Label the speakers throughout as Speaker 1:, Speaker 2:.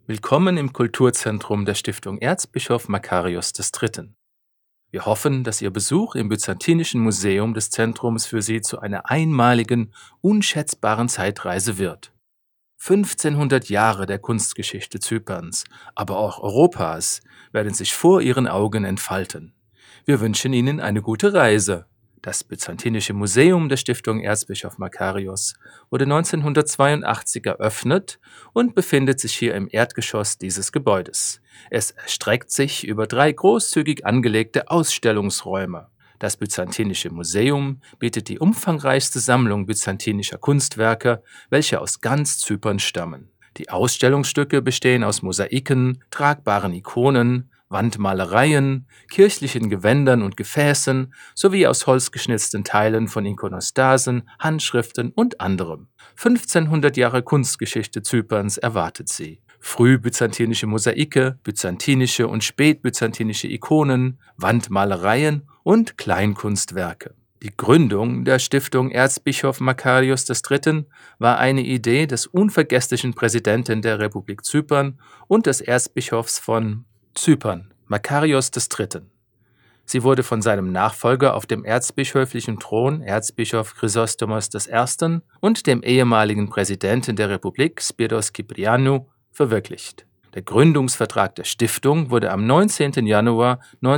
Speaker 1: Willkommen im Kulturzentrum der Stiftung Erzbischof Makarios III. Wir hoffen, dass Ihr Besuch im Byzantinischen Museum des Zentrums für Sie zu einer einmaligen, unschätzbaren Zeitreise wird. 1500 Jahre der Kunstgeschichte Zyperns, aber auch Europas, werden sich vor Ihren Augen entfalten. Wir wünschen Ihnen eine gute Reise. Das Byzantinische Museum der Stiftung Erzbischof Makarios wurde 1982 eröffnet und befindet sich hier im Erdgeschoss dieses Gebäudes. Es erstreckt sich über 3 großzügig angelegte Ausstellungsräume. Das Byzantinische Museum bietet die umfangreichste Sammlung byzantinischer Kunstwerke, welche aus ganz Zypern stammen. Die Ausstellungsstücke bestehen aus Mosaiken, tragbaren Ikonen, Wandmalereien, kirchlichen Gewändern und Gefäßen sowie aus holzgeschnitzten Teilen von Ikonostasen, Handschriften und anderem. 1500 Jahre Kunstgeschichte Zyperns erwartet Sie. Frühbyzantinische Mosaike, byzantinische und spätbyzantinische Ikonen, Wandmalereien und Kleinkunstwerke. Die Gründung der Stiftung Erzbischof Makarios III. War eine Idee des unvergesslichen Präsidenten der Republik Zypern und des Erzbischofs von Zypern, Makarios III. Sie wurde von seinem Nachfolger auf dem erzbischöflichen Thron, Erzbischof Chrysostomos I., und dem ehemaligen Präsidenten der Republik, Spyros Kyprianou, verwirklicht. Der Gründungsvertrag der Stiftung wurde am 19. Januar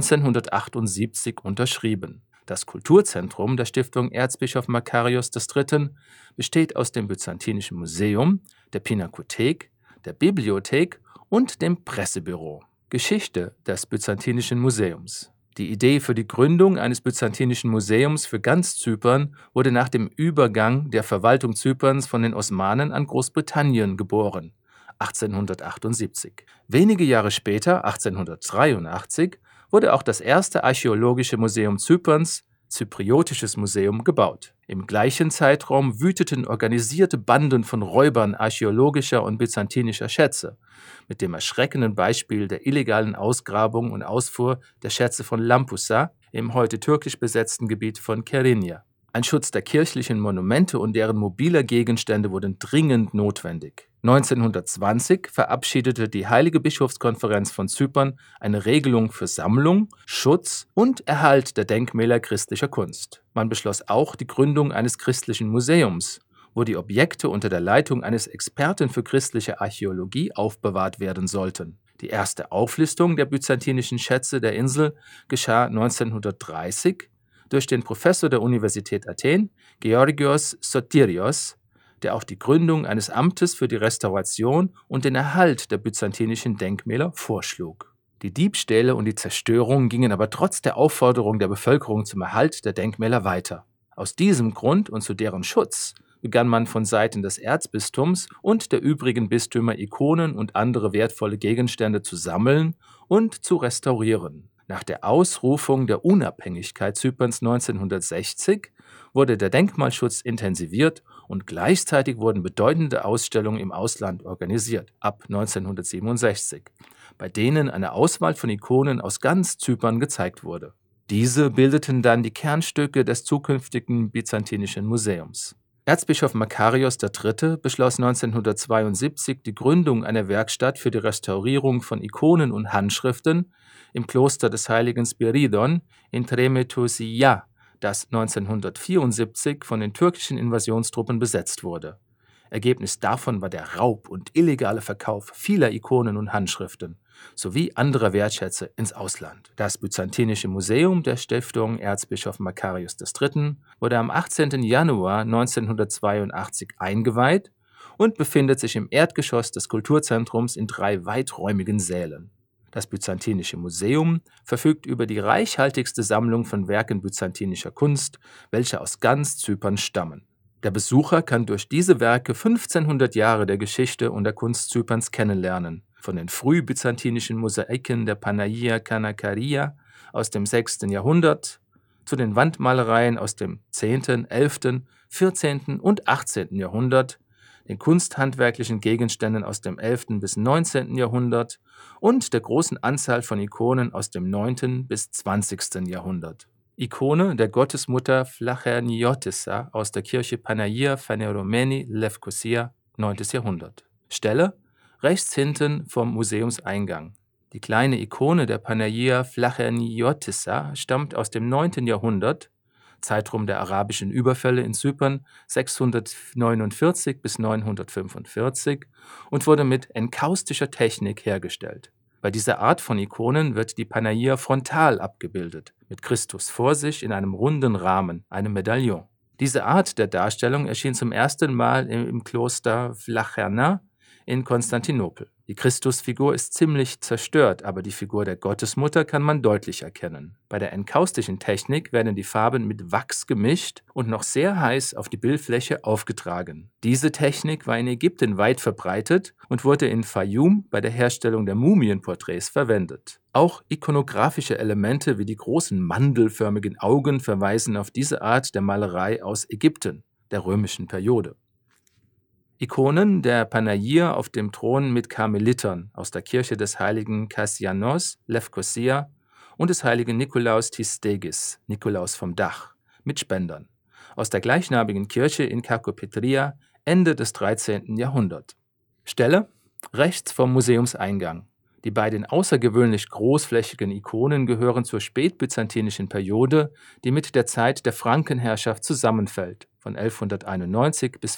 Speaker 1: 1978 unterschrieben. Das Kulturzentrum der Stiftung Erzbischof Makarios III. Besteht aus dem Byzantinischen Museum, der Pinakothek, der Bibliothek und dem Pressebüro. Geschichte des Byzantinischen Museums. Die Idee für die Gründung eines Byzantinischen Museums für ganz Zypern wurde nach dem Übergang der Verwaltung Zyperns von den Osmanen an Großbritannien geboren, 1878. Wenige Jahre später, 1883, wurde auch das erste archäologische Museum Zyperns, Zypriotisches Museum, gebaut. Im gleichen Zeitraum wüteten organisierte Banden von Räubern archäologischer und byzantinischer Schätze, mit dem erschreckenden Beispiel der illegalen Ausgrabung und Ausfuhr der Schätze von Lampusa im heute türkisch besetzten Gebiet von Kerinya. Ein Schutz der kirchlichen Monumente und deren mobiler Gegenstände wurde dringend notwendig. 1920 verabschiedete die Heilige Bischofskonferenz von Zypern eine Regelung für Sammlung, Schutz und Erhalt der Denkmäler christlicher Kunst. Man beschloss auch die Gründung eines christlichen Museums, wo die Objekte unter der Leitung eines Experten für christliche Archäologie aufbewahrt werden sollten. Die erste Auflistung der byzantinischen Schätze der Insel geschah 1930 durch den Professor der Universität Athen, Georgios Sotirios, der auch die Gründung eines Amtes für die Restauration und den Erhalt der byzantinischen Denkmäler vorschlug. Die Diebstähle und die Zerstörung gingen aber trotz der Aufforderung der Bevölkerung zum Erhalt der Denkmäler weiter. Aus diesem Grund und zu deren Schutz begann man von Seiten des Erzbistums und der übrigen Bistümer Ikonen und andere wertvolle Gegenstände zu sammeln und zu restaurieren. Nach der Ausrufung der Unabhängigkeit Zyperns 1960 wurde der Denkmalschutz intensiviert und gleichzeitig wurden bedeutende Ausstellungen im Ausland organisiert, ab 1967, bei denen eine Auswahl von Ikonen aus ganz Zypern gezeigt wurde. Diese bildeten dann die Kernstücke des zukünftigen Byzantinischen Museums. Erzbischof Makarios III. Beschloss 1972 die Gründung einer Werkstatt für die Restaurierung von Ikonen und Handschriften im Kloster des heiligen Spiridon in Tremetousia, das 1974 von den türkischen Invasionstruppen besetzt wurde. Ergebnis davon war der Raub und illegale Verkauf vieler Ikonen und Handschriften sowie anderer Wertschätze ins Ausland. Das Byzantinische Museum der Stiftung Erzbischof Makarios III. Wurde am 18. Januar 1982 eingeweiht und befindet sich im Erdgeschoss des Kulturzentrums in 3 weiträumigen Sälen. Das Byzantinische Museum verfügt über die reichhaltigste Sammlung von Werken byzantinischer Kunst, welche aus ganz Zypern stammen. Der Besucher kann durch diese Werke 1500 Jahre der Geschichte und der Kunst Zyperns kennenlernen, von den frühbyzantinischen Mosaiken der Panagia Kanakaria aus dem 6. Jahrhundert zu den Wandmalereien aus dem 10., 11., 14. und 18. Jahrhundert, den kunsthandwerklichen Gegenständen aus dem 11. bis 19. Jahrhundert und der großen Anzahl von Ikonen aus dem 9. bis 20. Jahrhundert. Ikone der Gottesmutter Flacherniottissa aus der Kirche Panagia Phaneromeni Lefkosia, 9. Jahrhundert. Stelle rechts hinten vom Museumseingang. Die kleine Ikone der Panagia Flacherniottissa stammt aus dem 9. Jahrhundert, Zeitraum der arabischen Überfälle in Zypern 649 bis 945, und wurde mit enkaustischer Technik hergestellt. Bei dieser Art von Ikonen wird die Panagia frontal abgebildet, mit Christus vor sich in einem runden Rahmen, einem Medaillon. Diese Art der Darstellung erschien zum ersten Mal im Kloster Vlacherna in Konstantinopel. Die Christusfigur ist ziemlich zerstört, aber die Figur der Gottesmutter kann man deutlich erkennen. Bei der enkaustischen Technik werden die Farben mit Wachs gemischt und noch sehr heiß auf die Bildfläche aufgetragen. Diese Technik war in Ägypten weit verbreitet und wurde in Fayum bei der Herstellung der Mumienporträts verwendet. Auch ikonografische Elemente wie die großen mandelförmigen Augen verweisen auf diese Art der Malerei aus Ägypten, der römischen Periode. Ikonen der Panagia auf dem Thron mit Karmelitern aus der Kirche des heiligen Kassianos, Lefkosia, und des heiligen Nikolaus Tistegis, Nikolaus vom Dach, mit Spendern, aus der gleichnamigen Kirche in Kakopetria Ende des 13. Jahrhunderts. Stelle rechts vom Museumseingang. Die beiden außergewöhnlich großflächigen Ikonen gehören zur spätbyzantinischen Periode, die mit der Zeit der Frankenherrschaft zusammenfällt, von 1191 bis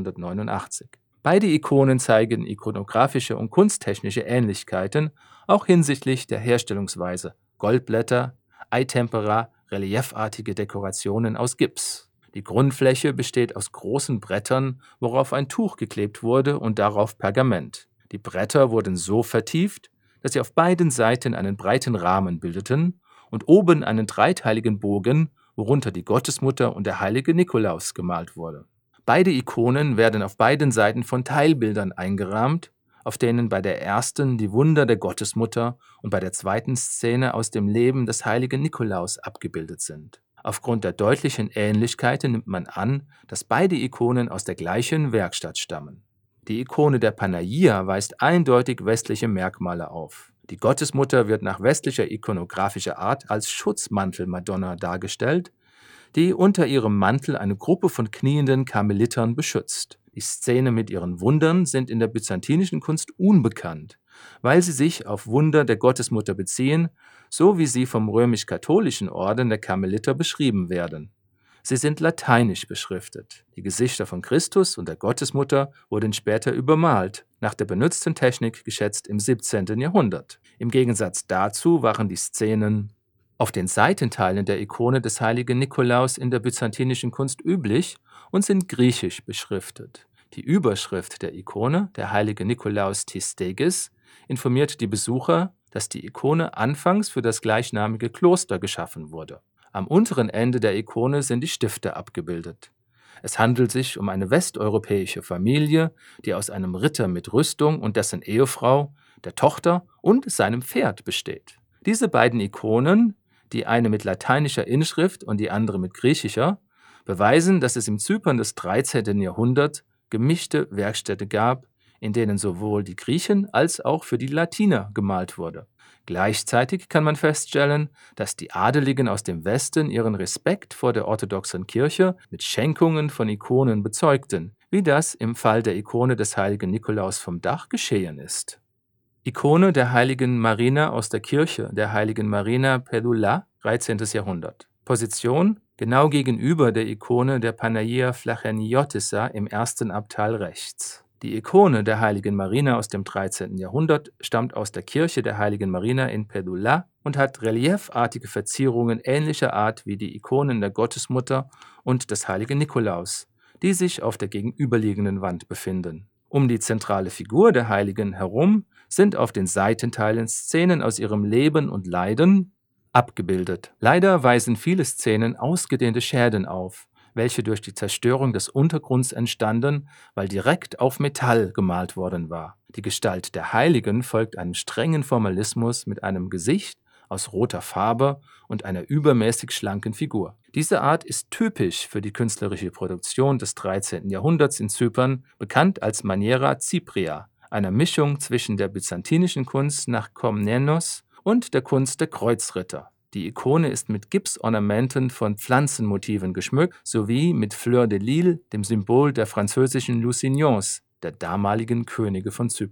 Speaker 1: 1489. Beide Ikonen zeigen ikonografische und kunsttechnische Ähnlichkeiten, auch hinsichtlich der Herstellungsweise: Goldblätter, Eitempera, reliefartige Dekorationen aus Gips. Die Grundfläche besteht aus großen Brettern, worauf ein Tuch geklebt wurde und darauf Pergament. Die Bretter wurden so vertieft, dass sie auf beiden Seiten einen breiten Rahmen bildeten und oben einen dreiteiligen Bogen, worunter die Gottesmutter und der heilige Nikolaus gemalt wurde. Beide Ikonen werden auf beiden Seiten von Teilbildern eingerahmt, auf denen bei der ersten die Wunder der Gottesmutter und bei der zweiten Szene aus dem Leben des heiligen Nikolaus abgebildet sind. Aufgrund der deutlichen Ähnlichkeiten nimmt man an, dass beide Ikonen aus der gleichen Werkstatt stammen. Die Ikone der Panagia weist eindeutig westliche Merkmale auf. Die Gottesmutter wird nach westlicher ikonografischer Art als Schutzmantel-Madonna dargestellt, die unter ihrem Mantel eine Gruppe von knienden Karmelitern beschützt. Die Szene mit ihren Wundern sind in der byzantinischen Kunst unbekannt, weil sie sich auf Wunder der Gottesmutter beziehen, so wie sie vom römisch-katholischen Orden der Karmeliter beschrieben werden. Sie sind lateinisch beschriftet. Die Gesichter von Christus und der Gottesmutter wurden später übermalt, nach der benutzten Technik geschätzt im 17. Jahrhundert. Im Gegensatz dazu waren die Szenen auf den Seitenteilen der Ikone des heiligen Nikolaus in der byzantinischen Kunst üblich und sind griechisch beschriftet. Die Überschrift der Ikone, der heilige Nikolaus Tistegis, informiert die Besucher, dass die Ikone anfangs für das gleichnamige Kloster geschaffen wurde. Am unteren Ende der Ikone sind die Stifte abgebildet. Es handelt sich um eine westeuropäische Familie, die aus einem Ritter mit Rüstung und dessen Ehefrau, der Tochter und seinem Pferd besteht. Diese beiden Ikonen, die eine mit lateinischer Inschrift und die andere mit griechischer, beweisen, dass es im Zypern des 13. Jahrhunderts gemischte Werkstätte gab, in denen sowohl die Griechen als auch für die Latiner gemalt wurde. Gleichzeitig kann man feststellen, dass die Adeligen aus dem Westen ihren Respekt vor der orthodoxen Kirche mit Schenkungen von Ikonen bezeugten, wie das im Fall der Ikone des heiligen Nikolaus vom Dach geschehen ist. Ikone der heiligen Marina aus der Kirche der heiligen Marina Pedula, 13. Jahrhundert. Position genau gegenüber der Ikone der Panagia Flacherniottissa im ersten Abteil rechts. Die Ikone der heiligen Marina aus dem 13. Jahrhundert stammt aus der Kirche der heiligen Marina in Pedula und hat reliefartige Verzierungen ähnlicher Art wie die Ikonen der Gottesmutter und des heiligen Nikolaus, die sich auf der gegenüberliegenden Wand befinden. Um die zentrale Figur der Heiligen herum sind auf den Seitenteilen Szenen aus ihrem Leben und Leiden abgebildet. Leider weisen viele Szenen ausgedehnte Schäden auf, welche durch die Zerstörung des Untergrunds entstanden, weil direkt auf Metall gemalt worden war. Die Gestalt der Heiligen folgt einem strengen Formalismus mit einem Gesicht aus roter Farbe und einer übermäßig schlanken Figur. Diese Art ist typisch für die künstlerische Produktion des 13. Jahrhunderts in Zypern, bekannt als Maniera Cypria, einer Mischung zwischen der byzantinischen Kunst nach Komnenos und der Kunst der Kreuzritter. Die Ikone ist mit Gipsornamenten von Pflanzenmotiven geschmückt, sowie mit Fleur de Lys, dem Symbol der französischen Lusignans, der damaligen Könige von Zypern.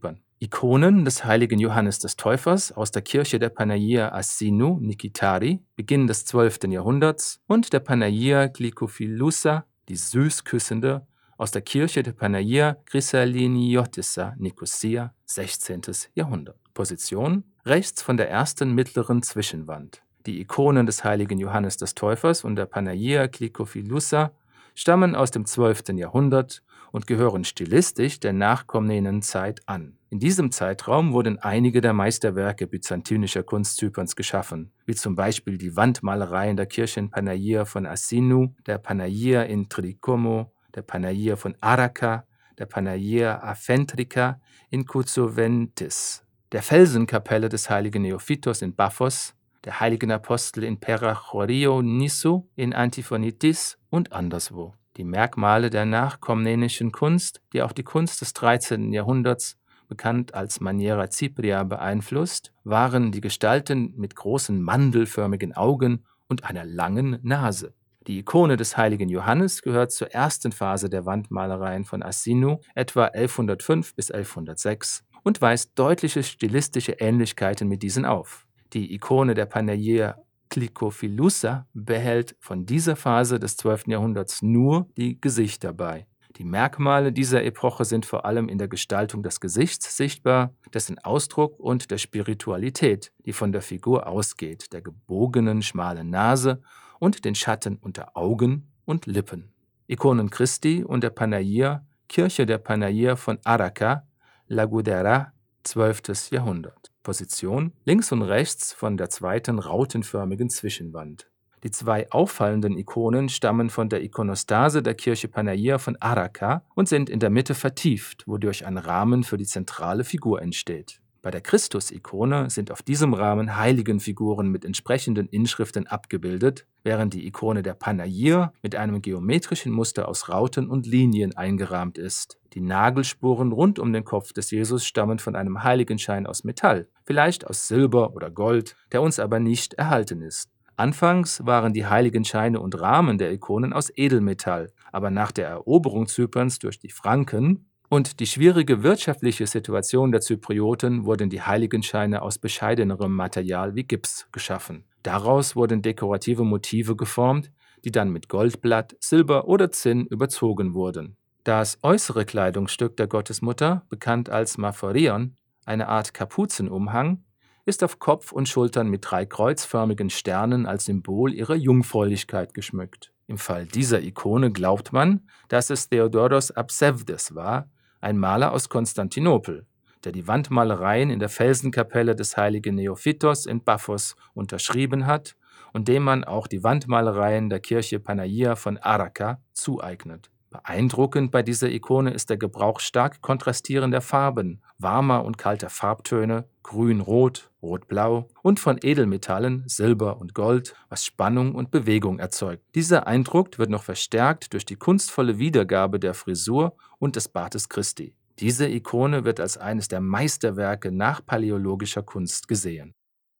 Speaker 1: Ikonen des heiligen Johannes des Täufers aus der Kirche der Panagia Asinu Nikitari, Beginn des 12. Jahrhunderts, und der Panagia Glycophilusa, die Süßküssende, aus der Kirche der Panagia Chryssaliniotissa Nikosia, 16. Jahrhundert. Position: rechts von der ersten mittleren Zwischenwand. Die Ikonen des heiligen Johannes des Täufers und der Panagia Glycophilusa stammen aus dem 12. Jahrhundert und gehören stilistisch der nachkommenden Zeit an. In diesem Zeitraum wurden einige der Meisterwerke byzantinischer Kunst Zyperns geschaffen, wie zum Beispiel die Wandmalereien der Kirchen Panagia von Asinu, der Panagia in Tricomo, der Panagia von Araka, der Panagia Afentrica in Cousoventis, der Felsenkapelle des heiligen Neophytos in Paphos, der heiligen Apostel in Perachorio Nisso in Antiphonitis und anderswo. Die Merkmale der nachkomnenischen Kunst, die auch die Kunst des 13. Jahrhunderts, bekannt als Maniera Cipria, beeinflusst, waren die Gestalten mit großen mandelförmigen Augen und einer langen Nase. Die Ikone des heiligen Johannes gehört zur ersten Phase der Wandmalereien von Asinu, etwa 1105 bis 1106, und weist deutliche stilistische Ähnlichkeiten mit diesen auf. Die Ikone der Panagia Glycophilusa behält von dieser Phase des 12. Jahrhunderts nur die Gesichter bei. Die Merkmale dieser Epoche sind vor allem in der Gestaltung des Gesichts sichtbar, dessen Ausdruck und der Spiritualität, die von der Figur ausgeht, der gebogenen, schmalen Nase und den Schatten unter Augen und Lippen. Ikonen Christi und der Panagia, Kirche der Panagia von Araka, Lagudera, 12. Jahrhundert. Position: links und rechts von der zweiten rautenförmigen Zwischenwand. Die zwei auffallenden Ikonen stammen von der Ikonostase der Kirche Panagia von Araka und sind in der Mitte vertieft, wodurch ein Rahmen für die zentrale Figur entsteht. Bei der Christus-Ikone sind auf diesem Rahmen Heiligenfiguren mit entsprechenden Inschriften abgebildet, während die Ikone der Panagia mit einem geometrischen Muster aus Rauten und Linien eingerahmt ist. Die Nagelspuren rund um den Kopf des Jesus stammen von einem Heiligenschein aus Metall, vielleicht aus Silber oder Gold, der uns aber nicht erhalten ist. Anfangs waren die Heiligenscheine und Rahmen der Ikonen aus Edelmetall, aber nach der Eroberung Zyperns durch die Franken und die schwierige wirtschaftliche Situation der Zyprioten wurden die Heiligenscheine aus bescheidenerem Material wie Gips geschaffen. Daraus wurden dekorative Motive geformt, die dann mit Goldblatt, Silber oder Zinn überzogen wurden. Das äußere Kleidungsstück der Gottesmutter, bekannt als Maphorion, eine Art Kapuzenumhang, ist auf Kopf und Schultern mit 3 kreuzförmigen Sternen als Symbol ihrer Jungfräulichkeit geschmückt. Im Fall dieser Ikone glaubt man, dass es Theodoros Absevdes war, ein Maler aus Konstantinopel, der die Wandmalereien in der Felsenkapelle des heiligen Neophytos in Paphos unterschrieben hat und dem man auch die Wandmalereien der Kirche Panagia von Araka zueignet. Beeindruckend bei dieser Ikone ist der Gebrauch stark kontrastierender Farben, warmer und kalter Farbtöne, grün-rot, rot-blau und von Edelmetallen, Silber und Gold, was Spannung und Bewegung erzeugt. Dieser Eindruck wird noch verstärkt durch die kunstvolle Wiedergabe der Frisur und des Bartes Christi. Diese Ikone wird als eines der Meisterwerke nachpaläologischer Kunst gesehen.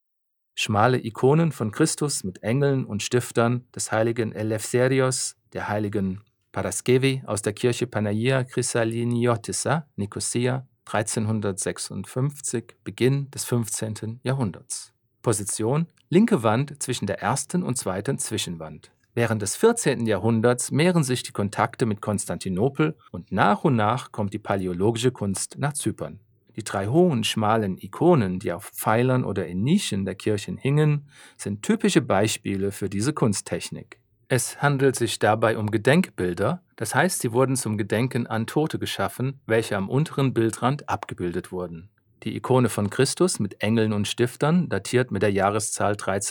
Speaker 1: Schmale Ikonen von Christus mit Engeln und Stiftern des heiligen Eleftherios, der heiligen Paraskevi aus der Kirche Panagia Chryssaliniotissa, Nikosia, 1356, Beginn des 15. Jahrhunderts. Position: linke Wand zwischen der ersten und zweiten Zwischenwand. Während des 14. Jahrhunderts mehren sich die Kontakte mit Konstantinopel und nach kommt die paläologische Kunst nach Zypern. Die 3 hohen, schmalen Ikonen, die auf Pfeilern oder in Nischen der Kirchen hingen, sind typische Beispiele für diese Kunsttechnik. Es handelt sich dabei um Gedenkbilder, das heißt, sie wurden zum Gedenken an Tote geschaffen, welche am unteren Bildrand abgebildet wurden. Die Ikone von Christus mit Engeln und Stiftern, datiert mit der Jahreszahl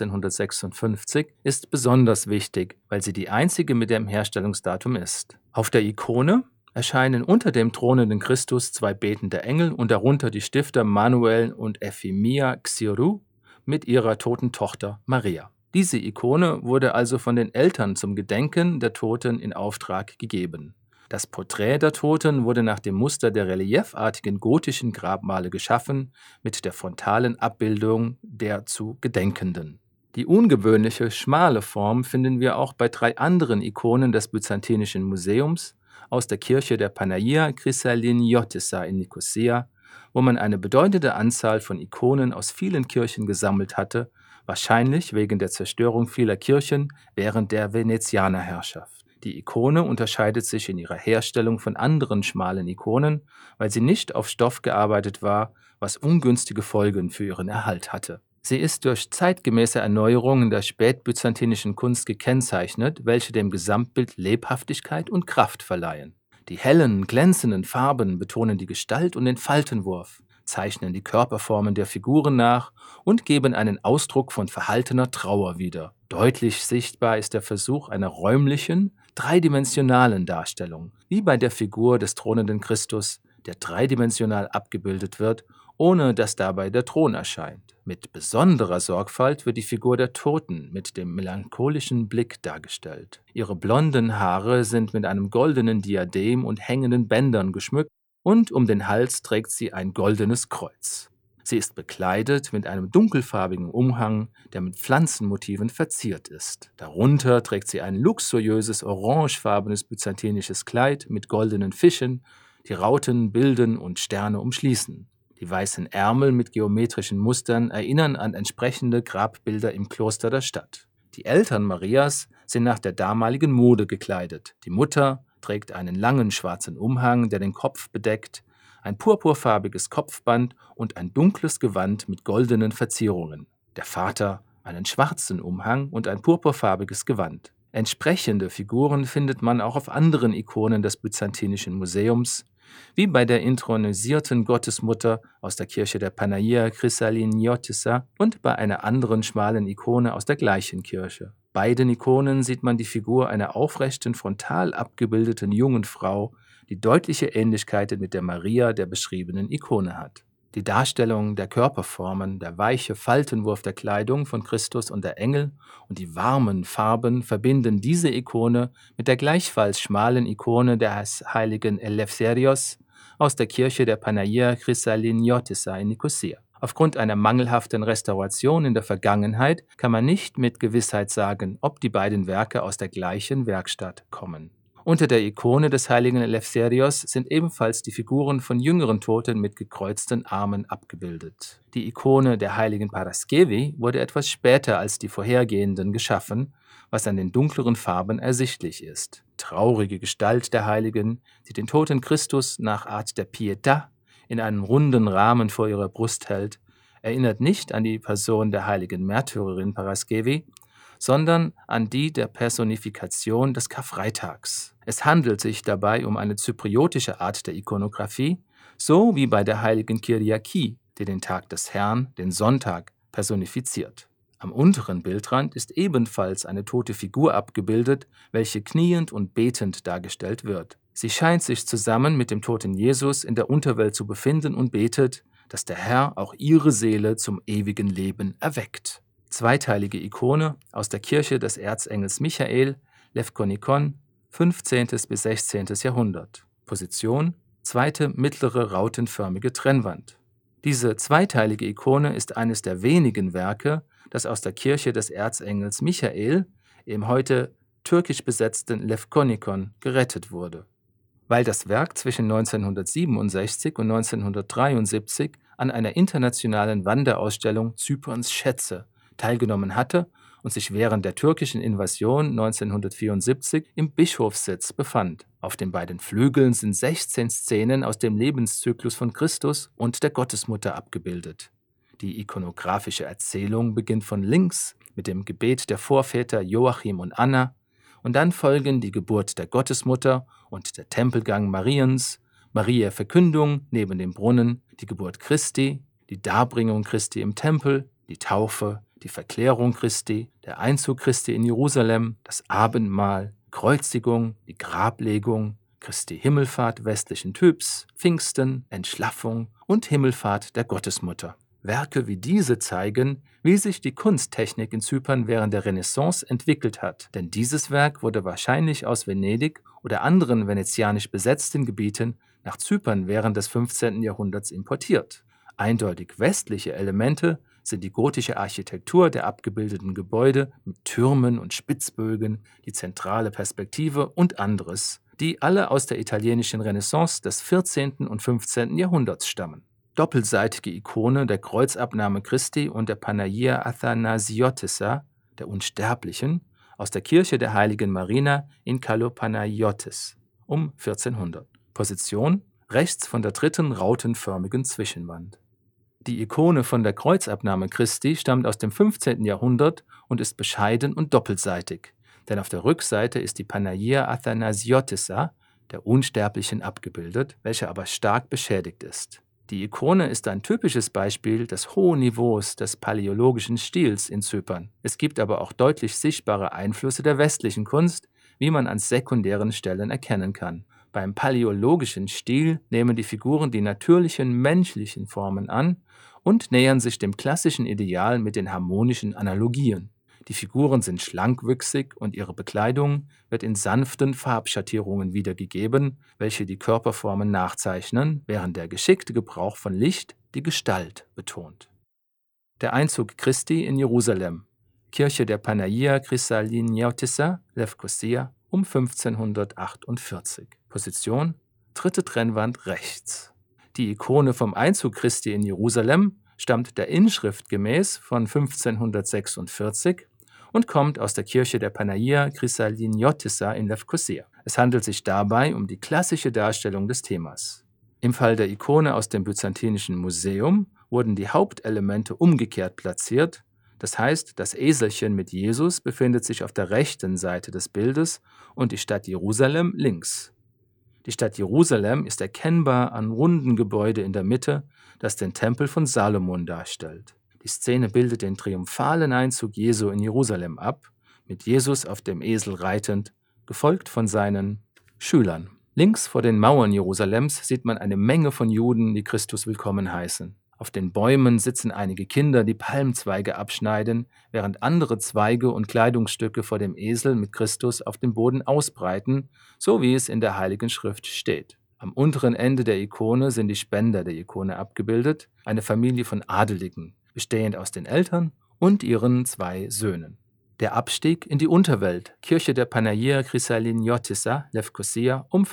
Speaker 1: 1356, ist besonders wichtig, weil sie die einzige mit dem Herstellungsdatum ist. Auf der Ikone erscheinen unter dem thronenden Christus 2 betende Engel und darunter die Stifter Manuel und Ephemia Xiru mit ihrer toten Tochter Maria. Diese Ikone wurde also von den Eltern zum Gedenken der Toten in Auftrag gegeben. Das Porträt der Toten wurde nach dem Muster der reliefartigen gotischen Grabmale geschaffen, mit der frontalen Abbildung der zu Gedenkenden. Die ungewöhnliche, schmale Form finden wir auch bei 3 anderen Ikonen des Byzantinischen Museums aus der Kirche der Panagia Chryssaliniotissa in Nikosia, wo man eine bedeutende Anzahl von Ikonen aus vielen Kirchen gesammelt hatte, wahrscheinlich wegen der Zerstörung vieler Kirchen während der Venezianerherrschaft. Die Ikone unterscheidet sich in ihrer Herstellung von anderen schmalen Ikonen, weil sie nicht auf Stoff gearbeitet war, was ungünstige Folgen für ihren Erhalt hatte. Sie ist durch zeitgemäße Erneuerungen der spätbyzantinischen Kunst gekennzeichnet, welche dem Gesamtbild Lebhaftigkeit und Kraft verleihen. Die hellen, glänzenden Farben betonen die Gestalt und den Faltenwurf, zeichnen die Körperformen der Figuren nach und geben einen Ausdruck von verhaltener Trauer wider. Deutlich sichtbar ist der Versuch einer räumlichen, dreidimensionalen Darstellung, wie bei der Figur des thronenden Christus, der dreidimensional abgebildet wird, ohne dass dabei der Thron erscheint. Mit besonderer Sorgfalt wird die Figur der Toten mit dem melancholischen Blick dargestellt. Ihre blonden Haare sind mit einem goldenen Diadem und hängenden Bändern geschmückt und um den Hals trägt sie ein goldenes Kreuz. Sie ist bekleidet mit einem dunkelfarbigen Umhang, der mit Pflanzenmotiven verziert ist. Darunter trägt sie ein luxuriöses orangefarbenes byzantinisches Kleid mit goldenen Fischen, die Rauten bilden und Sterne umschließen. Die weißen Ärmel mit geometrischen Mustern erinnern an entsprechende Grabbilder im Kloster der Stadt. Die Eltern Marias sind nach der damaligen Mode gekleidet. Die Mutter trägt einen langen schwarzen Umhang, der den Kopf bedeckt, ein purpurfarbiges Kopfband und ein dunkles Gewand mit goldenen Verzierungen. Der Vater einen schwarzen Umhang und ein purpurfarbiges Gewand. Entsprechende Figuren findet man auch auf anderen Ikonen des Byzantinischen Museums, wie bei der inthronisierten Gottesmutter aus der Kirche der Panagia Chrysalignotissa und bei einer anderen schmalen Ikone aus der gleichen Kirche. Beiden Ikonen sieht man die Figur einer aufrechten, frontal abgebildeten jungen Frau, die deutliche Ähnlichkeiten mit der Maria der beschriebenen Ikone hat. Die Darstellung der Körperformen, der weiche Faltenwurf der Kleidung von Christus und der Engel und die warmen Farben verbinden diese Ikone mit der gleichfalls schmalen Ikone des heiligen Eleftherios aus der Kirche der Panagia Chrysalignotissa in Nikosia. Aufgrund einer mangelhaften Restauration in der Vergangenheit kann man nicht mit Gewissheit sagen, ob die beiden Werke aus der gleichen Werkstatt kommen. Unter der Ikone des heiligen Eleftherios sind ebenfalls die Figuren von jüngeren Toten mit gekreuzten Armen abgebildet. Die Ikone der heiligen Paraskevi wurde etwas später als die vorhergehenden geschaffen, was an den dunkleren Farben ersichtlich ist. Die traurige Gestalt der Heiligen, die den toten Christus nach Art der Pietà in einem runden Rahmen vor ihrer Brust hält, erinnert nicht an die Person der heiligen Märtyrerin Paraskevi, sondern an die der Personifikation des Karfreitags. Es handelt sich dabei um eine zypriotische Art der Ikonographie, so wie bei der heiligen Kyriaki, die den Tag des Herrn, den Sonntag, personifiziert. Am unteren Bildrand ist ebenfalls eine tote Figur abgebildet, welche kniend und betend dargestellt wird. Sie scheint sich zusammen mit dem toten Jesus in der Unterwelt zu befinden und betet, dass der Herr auch ihre Seele zum ewigen Leben erweckt. Zweiteilige Ikone aus der Kirche des Erzengels Michael, Levkonikon, 15. bis 16. Jahrhundert. Position: zweite mittlere rautenförmige Trennwand. Diese zweiteilige Ikone ist eines der wenigen Werke, das aus der Kirche des Erzengels Michael im heute türkisch besetzten Levkonikon gerettet wurde. Weil das Werk zwischen 1967 und 1973 an einer internationalen Wanderausstellung Zyperns Schätze teilgenommen hatte und sich während der türkischen Invasion 1974 im Bischofssitz befand. Auf den beiden Flügeln sind 16 Szenen aus dem Lebenszyklus von Christus und der Gottesmutter abgebildet. Die ikonografische Erzählung beginnt von links mit dem Gebet der Vorväter Joachim und Anna und dann folgen die Geburt der Gottesmutter und der Tempelgang Mariens, Mariä Verkündung neben dem Brunnen, die Geburt Christi, die Darbringung Christi im Tempel, die Taufe, die Verklärung Christi, der Einzug Christi in Jerusalem, das Abendmahl, Kreuzigung, die Grablegung, Christi Himmelfahrt westlichen Typs, Pfingsten, Entschlaffung und Himmelfahrt der Gottesmutter. Werke wie diese zeigen, wie sich die Kunsttechnik in Zypern während der Renaissance entwickelt hat, denn dieses Werk wurde wahrscheinlich aus Venedig oder anderen venezianisch besetzten Gebieten nach Zypern während des 15. Jahrhunderts importiert. Eindeutig westliche Elemente sind die gotische Architektur der abgebildeten Gebäude mit Türmen und Spitzbögen, die zentrale Perspektive und anderes, die alle aus der italienischen Renaissance des 14. und 15. Jahrhunderts stammen. doppelseitige Ikone der Kreuzabnahme Christi und der Panagia Athanasiotissa, der Unsterblichen, aus der Kirche der heiligen Marina in Kallopanagiotis um 1400. Position rechts von der dritten rautenförmigen Zwischenwand. Die Ikone von der Kreuzabnahme Christi stammt aus dem 15. Jahrhundert und ist bescheiden und doppelseitig, denn auf der Rückseite ist die Panagia Athanasiotissa, der Unsterblichen, abgebildet, welche aber stark beschädigt ist. Die Ikone ist ein typisches Beispiel des hohen Niveaus des paläologischen Stils in Zypern. Es gibt aber auch deutlich sichtbare Einflüsse der westlichen Kunst, wie man an sekundären Stellen erkennen kann. Beim paläologischen Stil nehmen die Figuren die natürlichen menschlichen Formen an und nähern sich dem klassischen Ideal mit den harmonischen Analogien. Die Figuren sind schlankwüchsig und ihre Bekleidung wird in sanften Farbschattierungen wiedergegeben, welche die Körperformen nachzeichnen, während der geschickte Gebrauch von Licht die Gestalt betont. Der Einzug Christi in Jerusalem, Kirche der Panagia Chrysalineotissa, Lefkosia, um 1548. Position: dritte Trennwand rechts. Die Ikone vom Einzug Christi in Jerusalem stammt der Inschrift gemäß von 1546 und kommt aus der Kirche der Panagia Chrysalineotissa in Lefkosia. Es handelt sich dabei um die klassische Darstellung des Themas. Im Fall der Ikone aus dem Byzantinischen Museum wurden die Hauptelemente umgekehrt platziert, das heißt, das Eselchen mit Jesus befindet sich auf der rechten Seite des Bildes und die Stadt Jerusalem links. Die Stadt Jerusalem ist erkennbar am runden Gebäude in der Mitte, das den Tempel von Salomon darstellt. Die Szene bildet den triumphalen Einzug Jesu in Jerusalem ab, mit Jesus auf dem Esel reitend, gefolgt von seinen Schülern. Links vor den Mauern Jerusalems sieht man eine Menge von Juden, die Christus willkommen heißen. Auf den Bäumen sitzen einige Kinder, die Palmzweige abschneiden, während andere Zweige und Kleidungsstücke vor dem Esel mit Christus auf dem Boden ausbreiten, so wie es in der Heiligen Schrift steht. Am unteren Ende der Ikone sind die Spender der Ikone abgebildet, eine Familie von Adeligen, bestehend aus den Eltern und ihren 2 Söhnen. Der Abstieg in die Unterwelt, Kirche der Panagia Chrysalineotissa, Lefkosia, um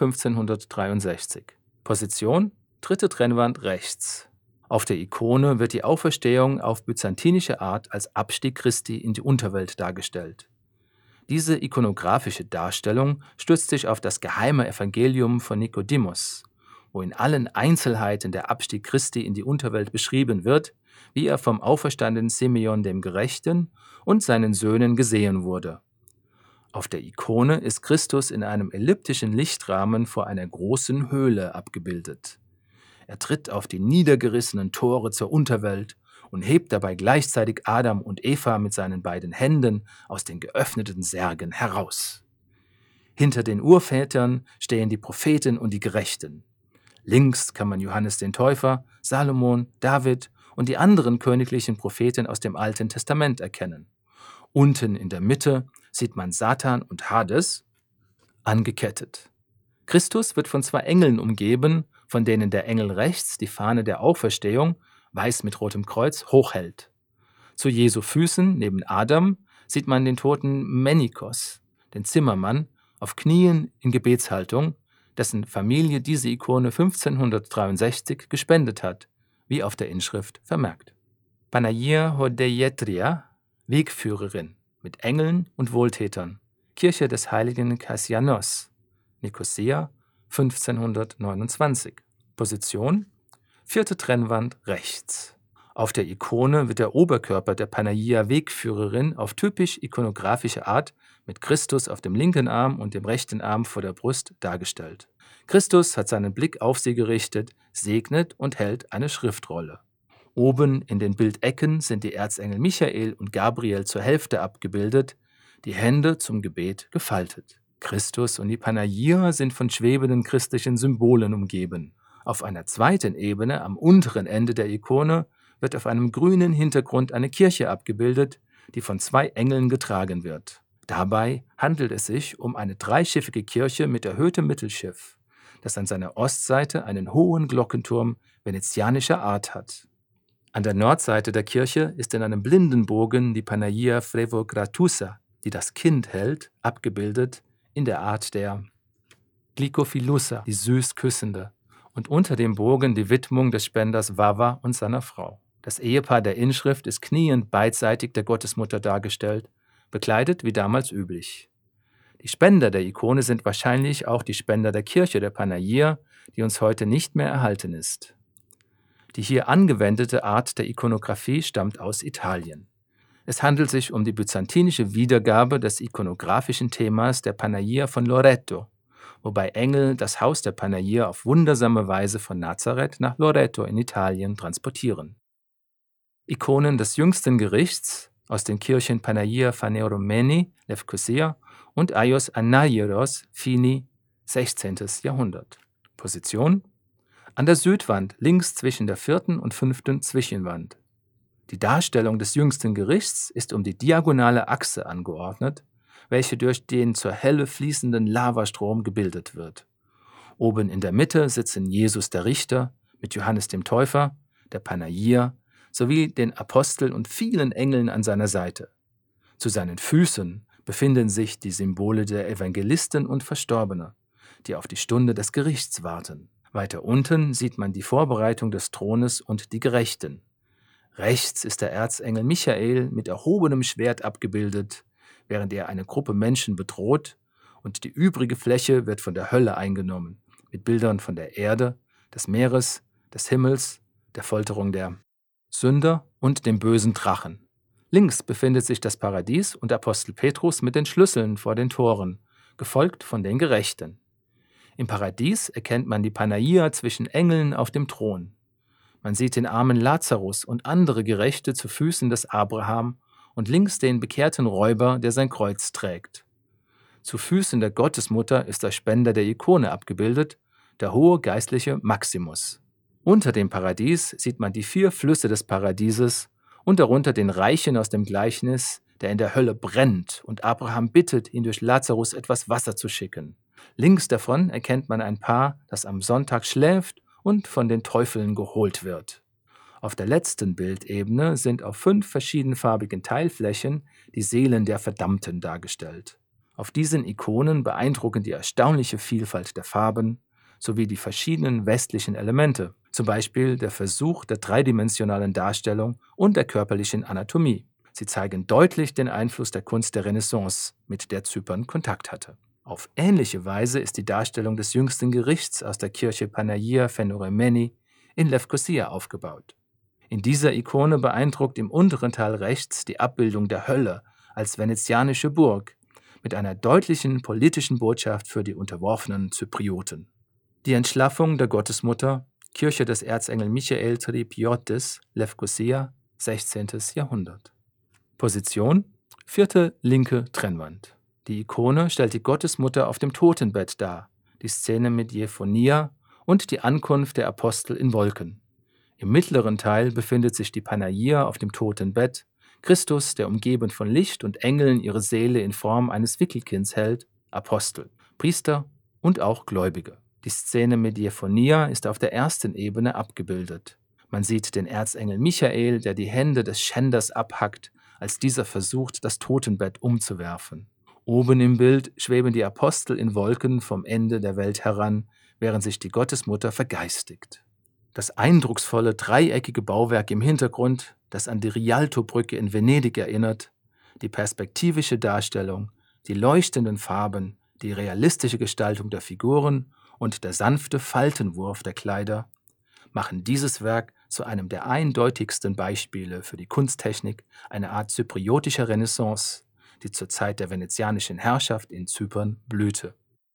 Speaker 1: 1563. Position: dritte Trennwand rechts. Auf der Ikone wird die Auferstehung auf byzantinische Art als Abstieg Christi in die Unterwelt dargestellt. Diese ikonografische Darstellung stützt sich auf das geheime Evangelium von Nikodemus, wo in allen Einzelheiten der Abstieg Christi in die Unterwelt beschrieben wird, wie er vom auferstandenen Simeon dem Gerechten und seinen Söhnen gesehen wurde. Auf der Ikone ist Christus in einem elliptischen Lichtrahmen vor einer großen Höhle abgebildet. Er tritt auf die niedergerissenen Tore zur Unterwelt und hebt dabei gleichzeitig Adam und Eva mit seinen beiden Händen aus den geöffneten Särgen heraus. Hinter den Urvätern stehen die Propheten und die Gerechten. Links kann man Johannes den Täufer, Salomon, David und die anderen königlichen Propheten aus dem Alten Testament erkennen. Unten in der Mitte sieht man Satan und Hades angekettet. Christus wird von 2 Engeln umgeben, von denen der Engel rechts die Fahne der Auferstehung, weiß mit rotem Kreuz, hochhält. Zu Jesu Füßen, neben Adam, sieht man den toten Menikos, den Zimmermann, auf Knien in Gebetshaltung, dessen Familie diese Ikone 1563 gespendet hat, wie auf der Inschrift vermerkt. Panagia Hodeietria, Wegführerin, mit Engeln und Wohltätern, Kirche des heiligen Kassianos, Nikosia, 1529. Position: vierte Trennwand rechts. Auf der Ikone wird der Oberkörper der Panagia Wegführerin auf typisch ikonografische Art mit Christus auf dem linken Arm und dem rechten Arm vor der Brust dargestellt. Christus hat seinen Blick auf sie gerichtet, segnet und hält eine Schriftrolle. Oben in den Bildecken sind die Erzengel Michael und Gabriel zur Hälfte abgebildet, die Hände zum Gebet gefaltet. Christus und die Panagia sind von schwebenden christlichen Symbolen umgeben. Auf einer zweiten Ebene, am unteren Ende der Ikone, wird auf einem grünen Hintergrund eine Kirche abgebildet, die von 2 Engeln getragen wird. Dabei handelt es sich um eine dreischiffige Kirche mit erhöhtem Mittelschiff, das an seiner Ostseite einen hohen Glockenturm venezianischer Art hat. An der Nordseite der Kirche ist in einem Blindenbogen die Panagia Frevogratusa, die das Kind hält, abgebildet, in der Art der Glycophilusa, die süß Küssende, und unter dem Bogen die Widmung des Spenders Wawa und seiner Frau. Das Ehepaar der Inschrift ist kniend beidseitig der Gottesmutter dargestellt, bekleidet wie damals üblich. Die Spender der Ikone sind wahrscheinlich auch die Spender der Kirche der Panagia, die uns heute nicht mehr erhalten ist. Die hier angewendete Art der Ikonographie stammt aus Italien. Es handelt sich um die byzantinische Wiedergabe des ikonografischen Themas der Panagia von Loreto, wobei Engel das Haus der Panagia auf wundersame Weise von Nazareth nach Loreto in Italien transportieren. Ikonen des jüngsten Gerichts aus den Kirchen Panagia Faneumeni, Lefkosia und Aios Anagieros, Fini, 16. Jahrhundert. Position: an der Südwand, links zwischen der 4. und 5. Zwischenwand. Die Darstellung des jüngsten Gerichts ist um die diagonale Achse angeordnet, welche durch den zur Hölle fließenden Lavastrom gebildet wird. Oben in der Mitte sitzen Jesus der Richter mit Johannes dem Täufer, der Panagia, sowie den Aposteln und vielen Engeln an seiner Seite. Zu seinen Füßen befinden sich die Symbole der Evangelisten und Verstorbene, die auf die Stunde des Gerichts warten. Weiter unten sieht man die Vorbereitung des Thrones und die Gerechten. Rechts ist der Erzengel Michael mit erhobenem Schwert abgebildet, während er eine Gruppe Menschen bedroht, und die übrige Fläche wird von der Hölle eingenommen, mit Bildern von der Erde, des Meeres, des Himmels, der Folterung der Sünder und dem bösen Drachen. Links befindet sich das Paradies und Apostel Petrus mit den Schlüsseln vor den Toren, gefolgt von den Gerechten. Im Paradies erkennt man die Panagia zwischen Engeln auf dem Thron. Man sieht den armen Lazarus und andere Gerechte zu Füßen des Abraham und links den bekehrten Räuber, der sein Kreuz trägt. Zu Füßen der Gottesmutter ist der Spender der Ikone abgebildet, der hohe geistliche Maximus. Unter dem Paradies sieht man die 4 Flüsse des Paradieses und darunter den Reichen aus dem Gleichnis, der in der Hölle brennt, und Abraham bittet, ihn durch Lazarus etwas Wasser zu schicken. Links davon erkennt man ein Paar, das am Sonntag schläft und von den Teufeln geholt wird. Auf der letzten Bildebene sind auf 5 verschiedenfarbigen Teilflächen die Seelen der Verdammten dargestellt. Auf diesen Ikonen beeindrucken die erstaunliche Vielfalt der Farben sowie die verschiedenen westlichen Elemente, zum Beispiel der Versuch der dreidimensionalen Darstellung und der körperlichen Anatomie. Sie zeigen deutlich den Einfluss der Kunst der Renaissance, mit der Zypern Kontakt hatte. Auf ähnliche Weise ist die Darstellung des jüngsten Gerichts aus der Kirche Panagia Faneumeni in Lefkosia aufgebaut. In dieser Ikone beeindruckt im unteren Teil rechts die Abbildung der Hölle als venezianische Burg mit einer deutlichen politischen Botschaft für die unterworfenen Zyprioten. Die Entschlaffung der Gottesmutter, Kirche des Erzengel Michael Tripiotis, Lefkosia, 16. Jahrhundert. Position: 4. linke Trennwand. Die Ikone stellt die Gottesmutter auf dem Totenbett dar, die Szene mit Jephonia und die Ankunft der Apostel in Wolken. Im mittleren Teil befindet sich die Panagia auf dem Totenbett, Christus, der umgeben von Licht und Engeln ihre Seele in Form eines Wickelkinds hält, Apostel, Priester und auch Gläubige. Die Szene mit Jephonia ist auf der ersten Ebene abgebildet. Man sieht den Erzengel Michael, der die Hände des Schänders abhackt, als dieser versucht, das Totenbett umzuwerfen. Oben im Bild schweben die Apostel in Wolken vom Ende der Welt heran, während sich die Gottesmutter vergeistigt. Das eindrucksvolle dreieckige Bauwerk im Hintergrund, das an die Rialto-Brücke in Venedig erinnert, die perspektivische Darstellung, die leuchtenden Farben, die realistische Gestaltung der Figuren und der sanfte Faltenwurf der Kleider machen dieses Werk zu einem der eindeutigsten Beispiele für die Kunsttechnik einer Art zypriotischer Renaissance, die zur Zeit der venezianischen Herrschaft in Zypern blühte.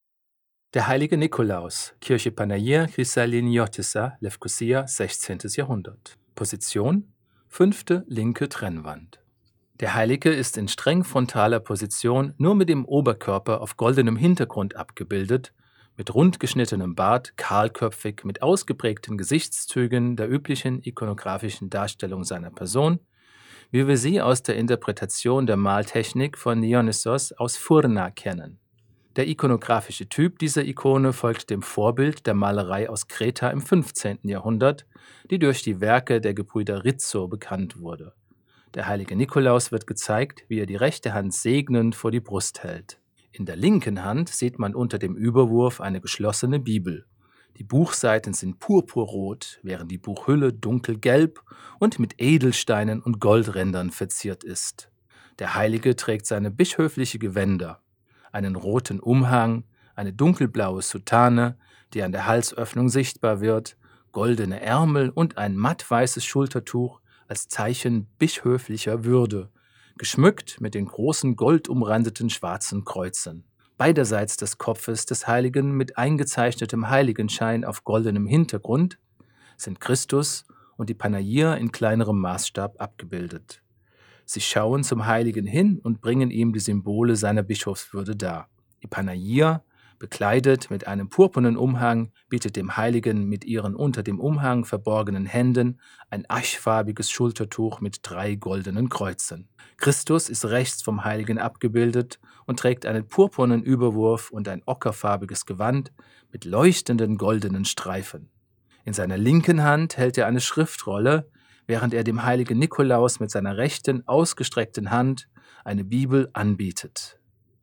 Speaker 1: Der heilige Nikolaus, Kirche Panagia Chrysalioniotissa, Lefkosia, 16. Jahrhundert. Position: 5. linke Trennwand. Der Heilige ist in streng frontaler Position nur mit dem Oberkörper auf goldenem Hintergrund abgebildet, mit rund geschnittenem Bart, kahlköpfig, mit ausgeprägten Gesichtszügen der üblichen ikonografischen Darstellung seiner Person, wie wir sie aus der Interpretation der Maltechnik von Dionysos aus Furna kennen. Der ikonografische Typ dieser Ikone folgt dem Vorbild der Malerei aus Kreta im 15. Jahrhundert, die durch die Werke der Gebrüder Rizzo bekannt wurde. Der heilige Nikolaus wird gezeigt, wie er die rechte Hand segnend vor die Brust hält. In der linken Hand sieht man unter dem Überwurf eine geschlossene Bibel. Die Buchseiten sind purpurrot, während die Buchhülle dunkelgelb und mit Edelsteinen und Goldrändern verziert ist. Der Heilige trägt seine bischöfliche Gewänder, einen roten Umhang, eine dunkelblaue Soutane, die an der Halsöffnung sichtbar wird, goldene Ärmel und ein mattweißes Schultertuch als Zeichen bischöflicher Würde, geschmückt mit den großen goldumrandeten schwarzen Kreuzen. Beiderseits des Kopfes des Heiligen mit eingezeichnetem Heiligenschein auf goldenem Hintergrund sind Christus und die Panagia in kleinerem Maßstab abgebildet. Sie schauen zum Heiligen hin und bringen ihm die Symbole seiner Bischofswürde dar. Die Panagia, bekleidet mit einem purpurnen Umhang, bietet dem Heiligen mit ihren unter dem Umhang verborgenen Händen ein aschfarbiges Schultertuch mit 3 goldenen Kreuzen. Christus ist rechts vom Heiligen abgebildet und trägt einen purpurnen Überwurf und ein ockerfarbiges Gewand mit leuchtenden goldenen Streifen. In seiner linken Hand hält er eine Schriftrolle, während er dem heiligen Nikolaus mit seiner rechten, ausgestreckten Hand eine Bibel anbietet.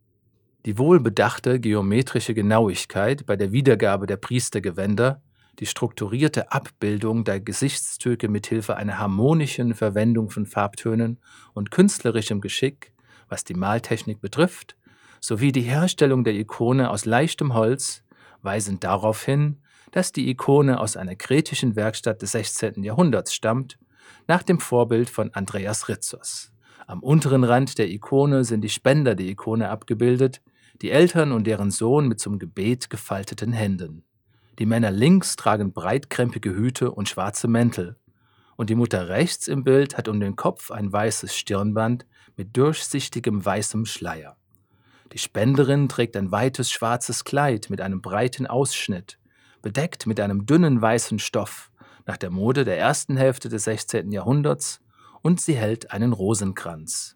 Speaker 1: Die wohlbedachte geometrische Genauigkeit bei der Wiedergabe der Priestergewänder, die strukturierte Abbildung der Gesichtszüge mithilfe einer harmonischen Verwendung von Farbtönen und künstlerischem Geschick, was die Maltechnik betrifft, sowie die Herstellung der Ikone aus leichtem Holz, weisen darauf hin, dass die Ikone aus einer kretischen Werkstatt des 16. Jahrhunderts stammt, nach dem Vorbild von Andreas Ritsos. Am unteren Rand der Ikone sind die Spender der Ikone abgebildet, die Eltern und deren Sohn mit zum Gebet gefalteten Händen. Die Männer links tragen breitkrempige Hüte und schwarze Mäntel, und die Mutter rechts im Bild hat um den Kopf ein weißes Stirnband mit durchsichtigem weißem Schleier. Die Spenderin trägt ein weites schwarzes Kleid mit einem breiten Ausschnitt, bedeckt mit einem dünnen weißen Stoff, nach der Mode der ersten Hälfte des 16. Jahrhunderts, und sie hält einen Rosenkranz.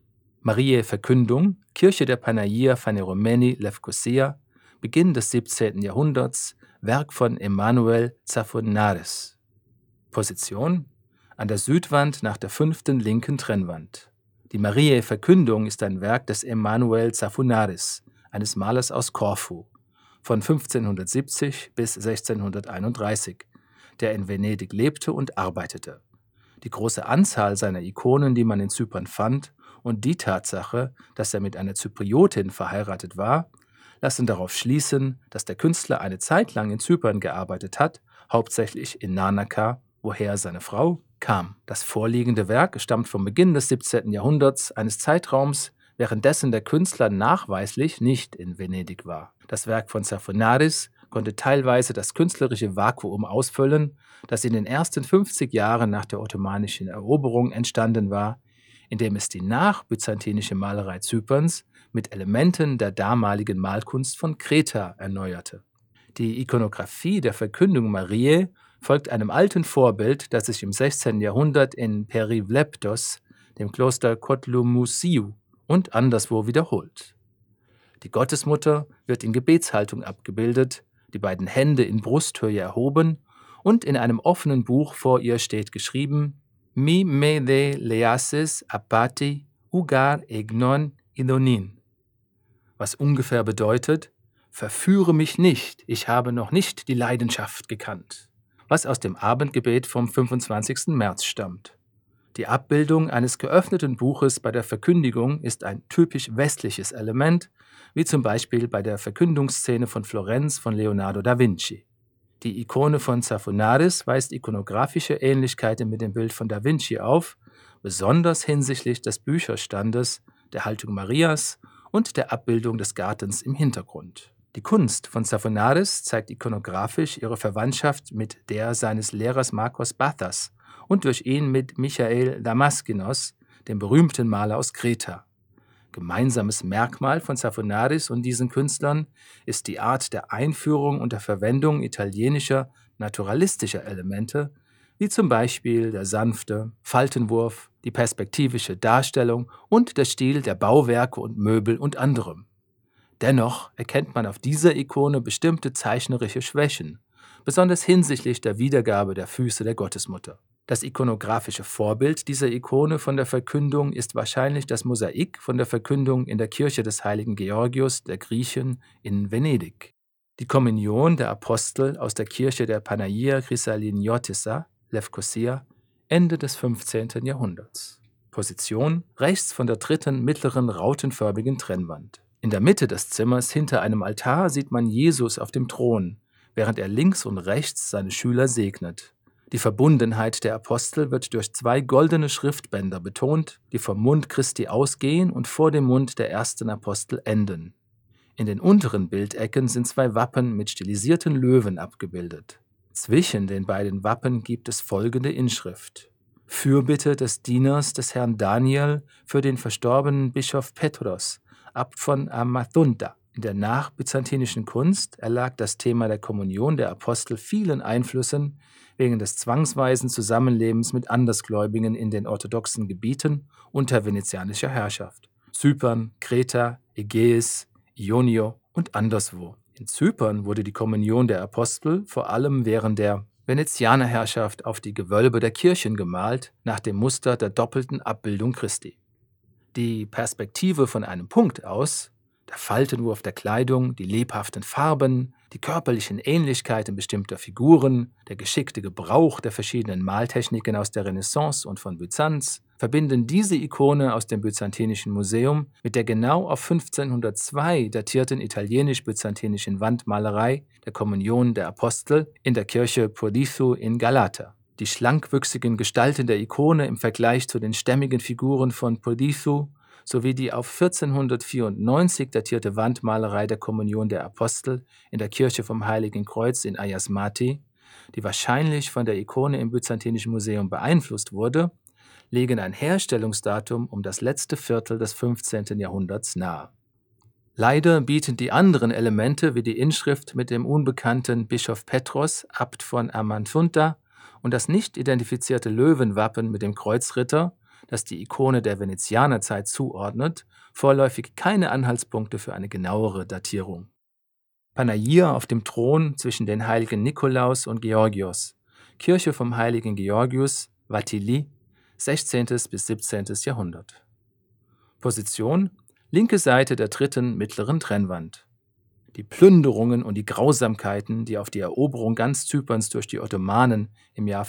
Speaker 1: Mariä Verkündung, Kirche der Panagia Phaneromeni Lefkosia, Beginn des 17. Jahrhunderts, Werk von Emanuel Zafonaris. Position: an der Südwand nach der 5. linken Trennwand. Die Mariä Verkündung ist ein Werk des Emanuel Zafonaris, eines Malers aus Korfu, von 1570 bis 1631, der in Venedig lebte und arbeitete. Die große Anzahl seiner Ikonen, die man in Zypern fand, und die Tatsache, dass er mit einer Zypriotin verheiratet war, lassen darauf schließen, dass der Künstler eine Zeit lang in Zypern gearbeitet hat, hauptsächlich in Larnaca, woher seine Frau kam. Das vorliegende Werk stammt vom Beginn des 17. Jahrhunderts, eines Zeitraums, währenddessen der Künstler nachweislich nicht in Venedig war. Das Werk von Zafonaris konnte teilweise das künstlerische Vakuum ausfüllen, das in den ersten 50 Jahren nach der ottomanischen Eroberung entstanden war, indem es die nachbyzantinische Malerei Zyperns mit Elementen der damaligen Malkunst von Kreta erneuerte. Die Ikonographie der Verkündung Mariä folgt einem alten Vorbild, das sich im 16. Jahrhundert in Perivleptos, dem Kloster Kotlumusyu, und anderswo wiederholt. Die Gottesmutter wird in Gebetshaltung abgebildet, die beiden Hände in Brusthöhe erhoben, und in einem offenen Buch vor ihr steht geschrieben: Mi me de leasis apati ugar egnon idonin, was ungefähr bedeutet: Verführe mich nicht, ich habe noch nicht die Leidenschaft gekannt, was aus dem Abendgebet vom 25. März stammt. Die Abbildung eines geöffneten Buches bei der Verkündigung ist ein typisch westliches Element, wie zum Beispiel bei der Verkündungsszene von Florenz von Leonardo da Vinci. Die Ikone von Zafonaris weist ikonografische Ähnlichkeiten mit dem Bild von Da Vinci auf, besonders hinsichtlich des Bücherstandes, der Haltung Marias und der Abbildung des Gartens im Hintergrund. Die Kunst von Zafonaris zeigt ikonografisch ihre Verwandtschaft mit der seines Lehrers Markos Bathas und durch ihn mit Michael Damaskinos, dem berühmten Maler aus Kreta. Gemeinsames Merkmal von Zafonaris und diesen Künstlern ist die Art der Einführung und der Verwendung italienischer, naturalistischer Elemente, wie zum Beispiel der sanfte Faltenwurf, die perspektivische Darstellung und der Stil der Bauwerke und Möbel und anderem. Dennoch erkennt man auf dieser Ikone bestimmte zeichnerische Schwächen, besonders hinsichtlich der Wiedergabe der Füße der Gottesmutter. Das ikonografische Vorbild dieser Ikone von der Verkündung ist wahrscheinlich das Mosaik von der Verkündung in der Kirche des heiligen Georgius der Griechen in Venedig. Die Kommunion der Apostel aus der Kirche der Panagia Chrysaliotissa, Levkosia, Ende des 15. Jahrhunderts. Position rechts von der dritten mittleren rautenförmigen Trennwand. In der Mitte des Zimmers hinter einem Altar sieht man Jesus auf dem Thron, während er links und rechts seine Schüler segnet. Die Verbundenheit der Apostel wird durch 2 goldene Schriftbänder betont, die vom Mund Christi ausgehen und vor dem Mund der ersten Apostel enden. In den unteren Bildecken sind 2 Wappen mit stilisierten Löwen abgebildet. Zwischen den beiden Wappen gibt es folgende Inschrift: Fürbitte des Dieners des Herrn Daniel für den verstorbenen Bischof Petros, Abt von Amathunta. In der nachbyzantinischen Kunst erlag das Thema der Kommunion der Apostel vielen Einflüssen wegen des zwangsweisen Zusammenlebens mit Andersgläubigen in den orthodoxen Gebieten unter venezianischer Herrschaft: Zypern, Kreta, Ägäis, Ionio und anderswo. In Zypern wurde die Kommunion der Apostel vor allem während der Venezianerherrschaft auf die Gewölbe der Kirchen gemalt, nach dem Muster der doppelten Abbildung Christi. Die Perspektive von einem Punkt aus, der Faltenwurf der Kleidung, die lebhaften Farben, die körperlichen Ähnlichkeiten bestimmter Figuren, der geschickte Gebrauch der verschiedenen Maltechniken aus der Renaissance und von Byzanz verbinden diese Ikone aus dem Byzantinischen Museum mit der genau auf 1502 datierten italienisch-byzantinischen Wandmalerei der Kommunion der Apostel in der Kirche Prodithu in Galata. Die schlankwüchsigen Gestalten der Ikone im Vergleich zu den stämmigen Figuren von Prodithu sowie die auf 1494 datierte Wandmalerei der Kommunion der Apostel in der Kirche vom Heiligen Kreuz in Ayasmati, die wahrscheinlich von der Ikone im Byzantinischen Museum beeinflusst wurde, legen ein Herstellungsdatum um das letzte Viertel des 15. Jahrhunderts nahe. Leider bieten die anderen Elemente wie die Inschrift mit dem unbekannten Bischof Petros, Abt von Amathunta, und das nicht identifizierte Löwenwappen mit dem Kreuzritter, das die Ikone der Venezianerzeit zuordnet, vorläufig keine Anhaltspunkte für eine genauere Datierung. Panagia auf dem Thron zwischen den heiligen Nikolaus und Georgios, Kirche vom heiligen Georgius, Vatili, 16. bis 17. Jahrhundert. Position: linke Seite der dritten mittleren Trennwand. Die Plünderungen und die Grausamkeiten, die auf die Eroberung ganz Zyperns durch die Ottomanen im Jahr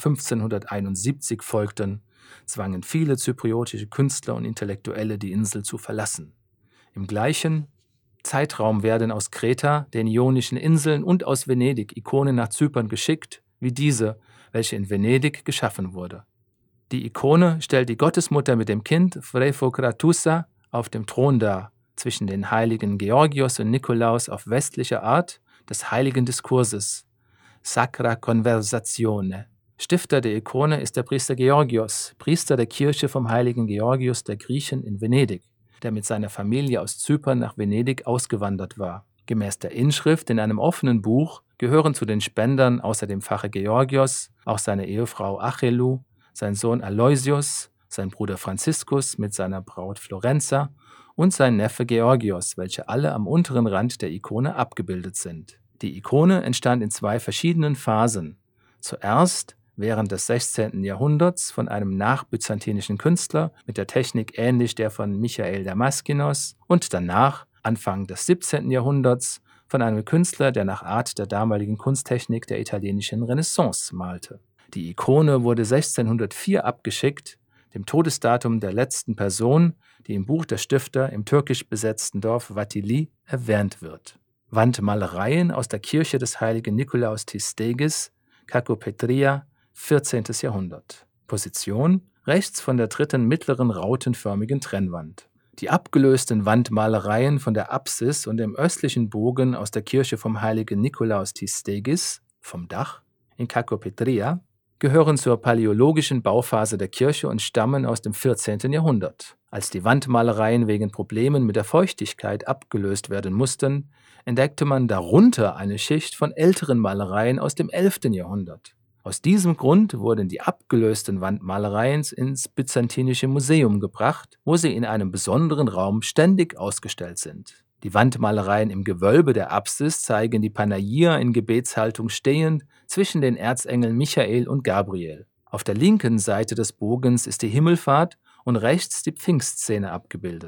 Speaker 1: 1571 folgten, zwangen viele zypriotische Künstler und Intellektuelle, die Insel zu verlassen. Im gleichen Zeitraum werden aus Kreta, den Ionischen Inseln und aus Venedig Ikonen nach Zypern geschickt, wie diese, welche in Venedig geschaffen wurde. Die Ikone stellt die Gottesmutter mit dem Kind Phrevokratusa auf dem Thron dar, zwischen den heiligen Georgios und Nikolaus auf westlicher Art des heiligen Diskurses, Sacra Conversazione. Stifter der Ikone ist der Priester Georgios, Priester der Kirche vom heiligen Georgius der Griechen in Venedig, der mit seiner Familie aus Zypern nach Venedig ausgewandert war. Gemäß der Inschrift in einem offenen Buch gehören zu den Spendern außer dem Pfarrer Georgios auch seine Ehefrau Achelu, sein Sohn Aloysius, sein Bruder Franziskus mit seiner Braut Florenza und sein Neffe Georgios, welche alle am unteren Rand der Ikone abgebildet sind. Die Ikone entstand in 2 verschiedenen Phasen. Zuerst während des 16. Jahrhunderts von einem nachbyzantinischen Künstler mit der Technik ähnlich der von Michael Damaskinos und danach, Anfang des 17. Jahrhunderts, von einem Künstler, der nach Art der damaligen Kunsttechnik der italienischen Renaissance malte. Die Ikone wurde 1604 abgeschickt, dem Todesdatum der letzten Person, die im Buch der Stifter im türkisch besetzten Dorf Vatili erwähnt wird. Wandmalereien aus der Kirche des heiligen Nikolaus Tistegis, Kakopetria, 14. Jahrhundert. Position: rechts von der dritten mittleren rautenförmigen Trennwand. Die abgelösten Wandmalereien von der Apsis und dem östlichen Bogen aus der Kirche vom heiligen Nikolaus Tistegis, vom Dach, in Kakopetria, gehören zur paläologischen Bauphase der Kirche und stammen aus dem 14. Jahrhundert. Als die Wandmalereien wegen Problemen mit der Feuchtigkeit abgelöst werden mussten, entdeckte man darunter eine Schicht von älteren Malereien aus dem 11. Jahrhundert. Aus diesem Grund wurden die abgelösten Wandmalereien ins Byzantinische Museum gebracht, wo sie in einem besonderen Raum ständig ausgestellt sind. Die Wandmalereien im Gewölbe der Apsis zeigen die Panagia in Gebetshaltung stehend zwischen den Erzengeln Michael und Gabriel. Auf der linken Seite des Bogens ist die Himmelfahrt und rechts die Pfingstszene abgebildet.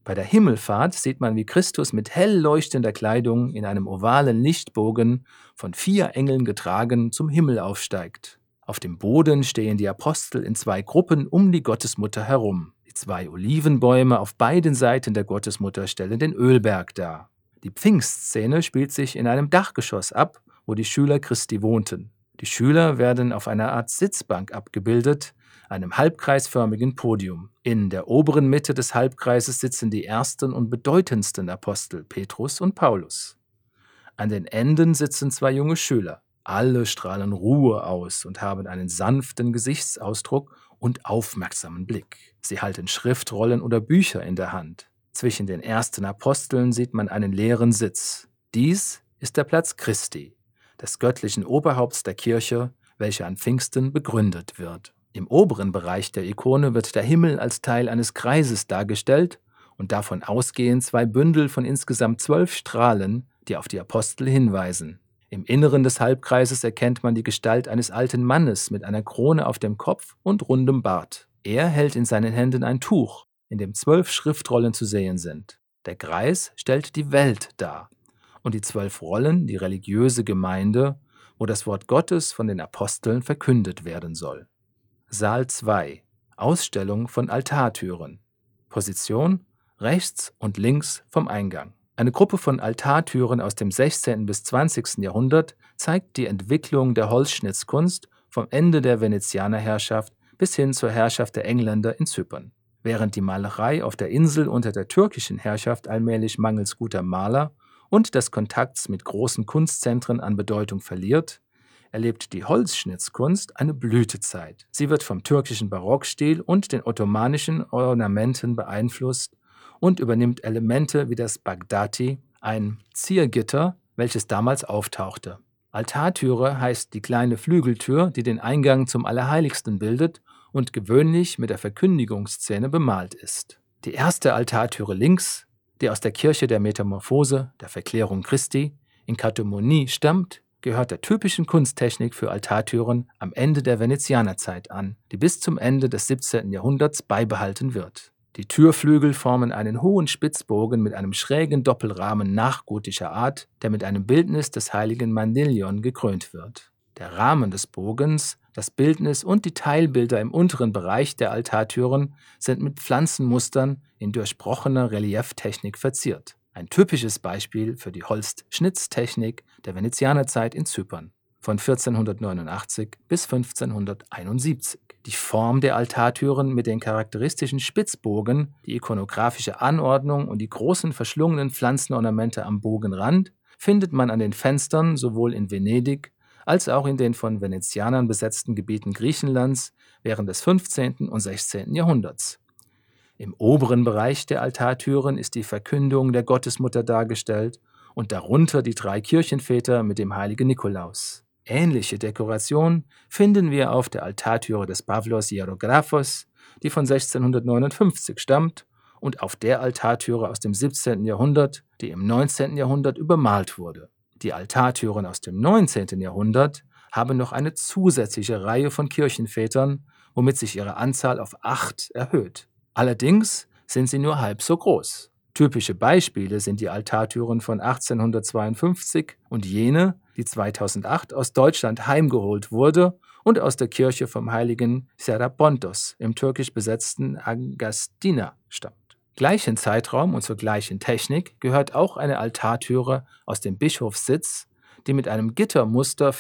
Speaker 1: Bei der Himmelfahrt sieht man, wie Christus mit hell leuchtender Kleidung in einem ovalen Lichtbogen von 4 Engeln getragen zum Himmel aufsteigt. Auf dem Boden stehen die Apostel in 2 Gruppen um die Gottesmutter herum. Die 2 Olivenbäume auf beiden Seiten der Gottesmutter stellen den Ölberg dar. Die Pfingstszene spielt sich in einem Dachgeschoss ab, wo die Schüler Christi wohnten. Die Schüler werden auf einer Art Sitzbank abgebildet, einem halbkreisförmigen Podium. In der oberen Mitte des Halbkreises sitzen die ersten und bedeutendsten Apostel Petrus und Paulus. An den Enden sitzen 2 junge Schüler. Alle strahlen Ruhe aus und haben einen sanften Gesichtsausdruck und aufmerksamen Blick. Sie halten Schriftrollen oder Bücher in der Hand. Zwischen den ersten Aposteln sieht man einen leeren Sitz. Dies ist der Platz Christi, des göttlichen Oberhaupts der Kirche, welcher an Pfingsten begründet wird. Im oberen Bereich der Ikone wird der Himmel als Teil eines Kreises dargestellt und davon ausgehend 2 Bündel von insgesamt 12 Strahlen, die auf die Apostel hinweisen. Im Inneren des Halbkreises erkennt man die Gestalt eines alten Mannes mit einer Krone auf dem Kopf und rundem Bart. Er hält in seinen Händen ein Tuch, in dem 12 Schriftrollen zu sehen sind. Der Kreis stellt die Welt dar und die 12 Rollen die religiöse Gemeinde, wo das Wort Gottes von den Aposteln verkündet werden soll. Saal 2. Ausstellung von Altartüren. Position rechts und links vom Eingang. Eine Gruppe von Altartüren aus dem 16. bis 20. Jahrhundert zeigt die Entwicklung der Holzschnitzkunst vom Ende der Venezianerherrschaft bis hin zur Herrschaft der Engländer in Zypern. Während die Malerei auf der Insel unter der türkischen Herrschaft allmählich mangels guter Maler und des Kontakts mit großen Kunstzentren an Bedeutung verliert, erlebt die Holzschnitzkunst eine Blütezeit. Sie wird vom türkischen Barockstil und den ottomanischen Ornamenten beeinflusst und übernimmt Elemente wie das Bagdati, ein Ziergitter, welches damals auftauchte. Altartüre heißt die kleine Flügeltür, die den Eingang zum Allerheiligsten bildet und gewöhnlich mit der Verkündigungsszene bemalt ist. Die erste Altartüre links, die aus der Kirche der Metamorphose, der Verklärung Christi, in Kathomoni stammt, gehört der typischen Kunsttechnik für Altartüren am Ende der Venezianerzeit an, die bis zum Ende des 17. Jahrhunderts beibehalten wird. Die Türflügel formen einen hohen Spitzbogen mit einem schrägen Doppelrahmen nachgotischer Art, der mit einem Bildnis des heiligen Manilion gekrönt wird. Der Rahmen des Bogens, das Bildnis und die Teilbilder im unteren Bereich der Altartüren sind mit Pflanzenmustern in durchbrochener Relieftechnik verziert. Ein typisches Beispiel für die Holzschnitztechnik der Venezianerzeit in Zypern von 1489 bis 1571. Die Form der Altartüren mit den charakteristischen Spitzbogen, die ikonografische Anordnung und die großen verschlungenen Pflanzenornamente am Bogenrand findet man an den Fenstern sowohl in Venedig als auch in den von Venezianern besetzten Gebieten Griechenlands während des 15. und 16. Jahrhunderts. Im oberen Bereich der Altartüren ist die Verkündung der Gottesmutter dargestellt und darunter die 3 Kirchenväter mit dem heiligen Nikolaus. Ähnliche Dekoration finden wir auf der Altartüre des Pavlos Hierographos, die von 1659 stammt, und auf der Altartüre aus dem 17. Jahrhundert, die im 19. Jahrhundert übermalt wurde. Die Altartüren aus dem 19. Jahrhundert haben noch eine zusätzliche Reihe von Kirchenvätern, womit sich ihre Anzahl auf 8 erhöht. Allerdings sind sie nur halb so groß. Typische Beispiele sind die Altartüren von 1852 und jene, die 2008 aus Deutschland heimgeholt wurde und aus der Kirche vom heiligen Serapontos im türkisch besetzten Agastina stammt. Gleichen Zeitraum und zur gleichen Technik gehört auch eine Altartüre aus dem Bischofssitz, die mit einem Gittermuster